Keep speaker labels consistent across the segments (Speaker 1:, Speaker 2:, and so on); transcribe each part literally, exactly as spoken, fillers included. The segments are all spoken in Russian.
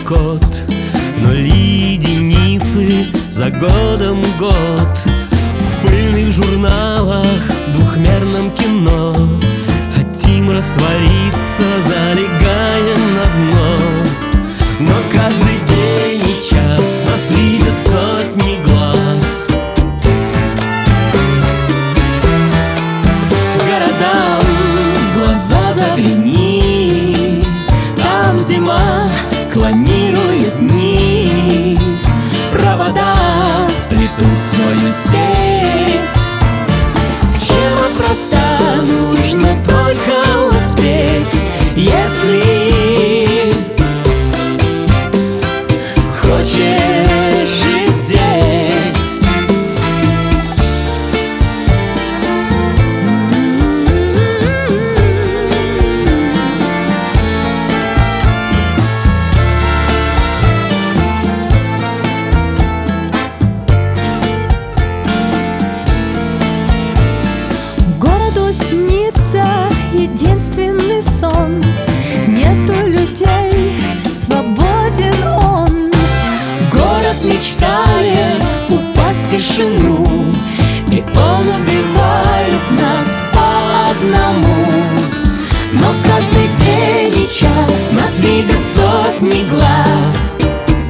Speaker 1: код, но единицы за годом год. В пыльных журналах, двухмерном кино хотим раствориться, залегая на дно. Но каждый день и час нас видят сотни глаз. Городам в глаза загляни, там зима клонирует дни. Провода плетут свою сеть. Схема проста, нужно только успеть. Если хочешь жить здесь.
Speaker 2: Городу снится единственный сон. Нету людей, свободен он.
Speaker 1: Город мечтает упасть в тишину, и он убивает нас по одному. Но каждый день и час нас видят сотни глаз.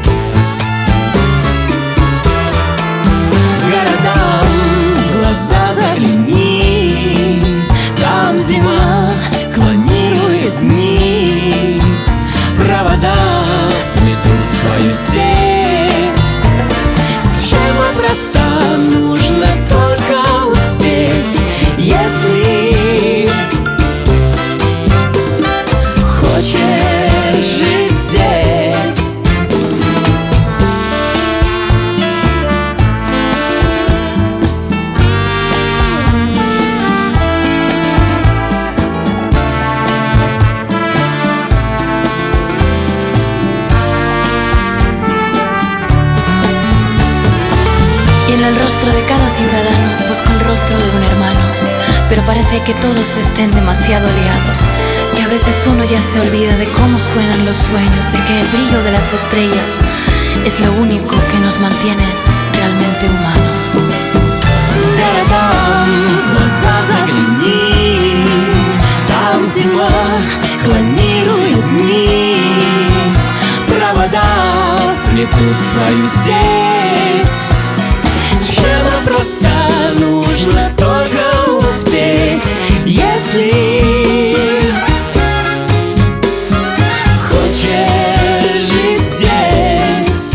Speaker 1: Городам в глаза загляни, там зима клонирует дни. Провода плетут свою сеть. Схема проста, нужно только успеть. Если хочешь жить здесь.
Speaker 3: Y en el rostro de cada ciudadano busco el rostro de un hermano. Pero parece que todos estén demasiado liados, que a veces uno ya se olvida de cómo suenan los sueños, de que el brillo de las estrellas es lo único que nos mantiene realmente humanos.
Speaker 1: Городам в глаза загляни, там зима клонирует дни. Провода плетут свою сеть. Схема проста, нужно только успеть. Если хочешь жить здесь.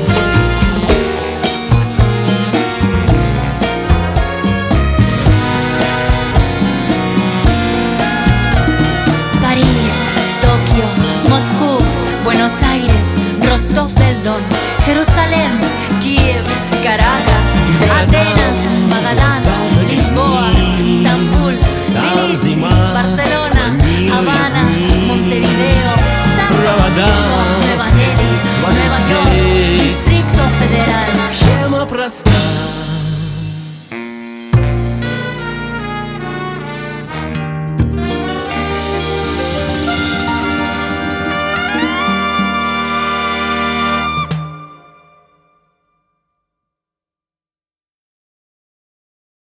Speaker 3: París, Tokio, Moscú, Buenos Aires, Rostov del Don, Jerusalén, Kiev, Caracas, Atenas, Magadán, Lisboa, Estambul, Tbilisi, Barcelona, Habana, Montevideo, San Francisco, Nueva Delhi, Nueva York, Distrito Federal.
Speaker 1: Схема проста.